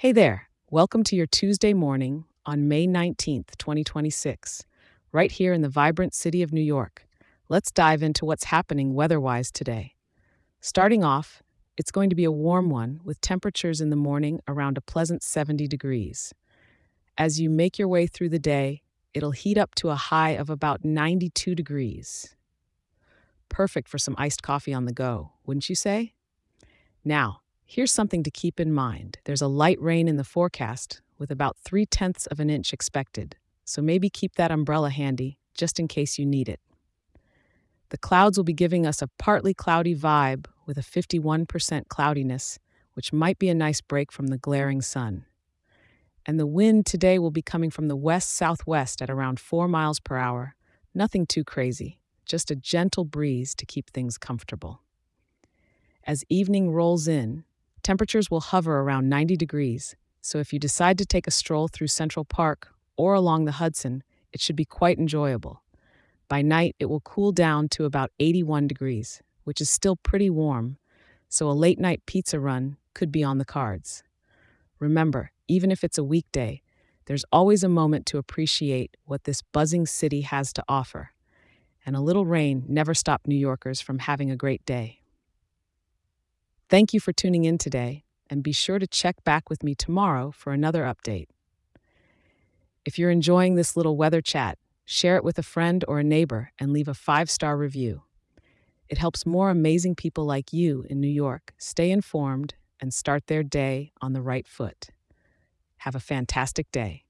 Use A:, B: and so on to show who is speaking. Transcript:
A: Hey there. Welcome to your Tuesday morning on May 19th, 2026, right here in the vibrant city of New York. Let's dive into what's happening weather-wise today. Starting off, it's going to be a warm one with temperatures in the morning around a pleasant 70 degrees. As you make your way through the day, it'll heat up to a high of about 92 degrees. Perfect for some iced coffee on the go, wouldn't you say? Now, here's something to keep in mind. There's a light rain in the forecast with about 3/10 of an inch expected, so maybe keep that umbrella handy just in case you need it. The clouds will be giving us a partly cloudy vibe with a 51% cloudiness, which might be a nice break from the glaring sun. And the wind today will be coming from the west southwest at around 4 miles per hour. Nothing too crazy, just a gentle breeze to keep things comfortable. As evening rolls in, temperatures will hover around 90 degrees, so if you decide to take a stroll through Central Park or along the Hudson, it should be quite enjoyable. By night, it will cool down to about 81 degrees, which is still pretty warm, so a late night pizza run could be on the cards. Remember, even if it's a weekday, there's always a moment to appreciate what this buzzing city has to offer, and a little rain never stopped New Yorkers from having a great day. Thank you for tuning in today, and be sure to check back with me tomorrow for another update. If you're enjoying this little weather chat, share it with a friend or a neighbor and leave a 5-star review. It helps more amazing people like you in New York stay informed and start their day on the right foot. Have a fantastic day.